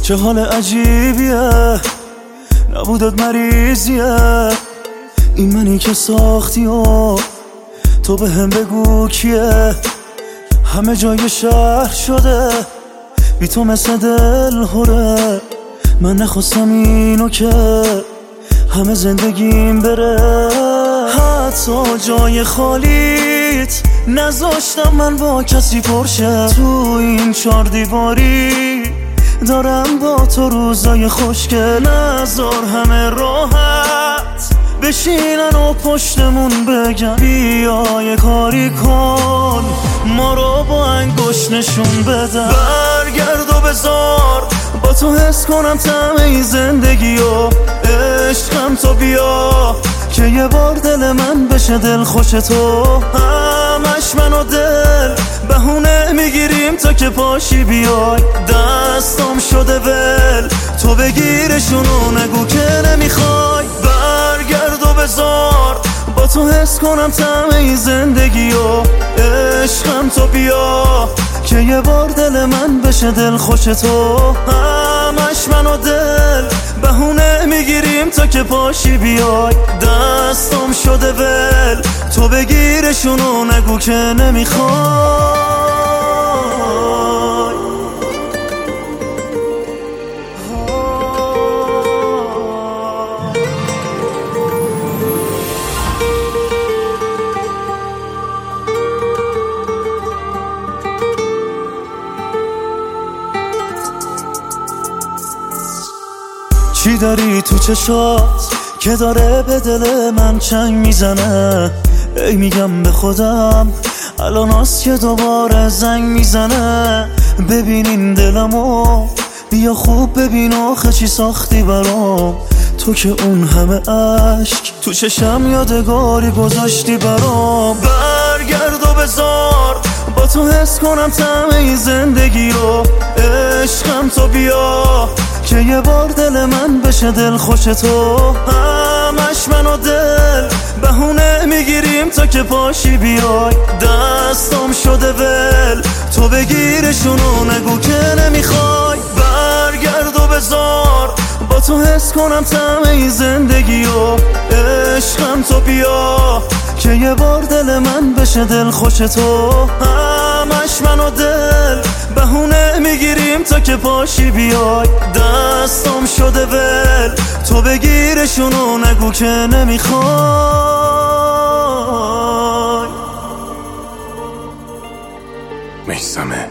چه حال عجیبیه، نبودت مریضیه. این منی که ساختی و تو به هم بگو کیه. همه جای شهر شده بی تو مثل دل هره. من نخواستم اینو که همه زندگیم بره. حتی جای خالیت نذاشتم من با کسی پرشه. تو این 4 دیواری دارم با تو روزای خوشگل. نذار همه راحت بشینن و پشتمون بگن بیا یه کاری کن، ما رو با انگشت نشون بدن. برگرد و بذار با تو حس کنم طعم این زندگی و عشقم. تو بیا که یه بار دل من بشه دل خوش تو. همش من و دل بهونه میگیریم تا که پاشی بیای. دستم شده ول تو بگیرشونو نگو که نمیخوای. برگرد و بذار با تو حس کنم طعم این زندگی و عشقم. تو بیا که یه بار دل من بشه دل خوش تو. همش من و دل بهونه میگیریم تا که پاشی بیای. دستم شده ول تو بگیرشونو نگو که نمیخوای. چی داری تو چشات که داره به دل من چنگ میزنه؟ ای میگم به خودم الان هست که دوباره زنگ میزنه. ببینین دلمو بیا خوب ببین آخه چی ساختی برام. تو که اون همه عشق تو چشم یادگاری گذاشتی برام. برگرد و بذار با تو حس کنم طعم این زندگی رو عشقم. تو بیا که یه بار دل من بشه دل خوش تو. همش من و دل بهونه میگیریم تا که پاشی بیای. دستم شده ول تو بگیرشونو نگو که نمیخوای. برگرد و بذار با تو حس کنم طعم این زندگی و عشقم. تو بیا که یه بار دل من بشه دل خوش تو. همش من و دل بهونه میگیریم تا که پاشی بیای. دستم شده ول تو بگیرشونو نگو که نمیخوای. میثم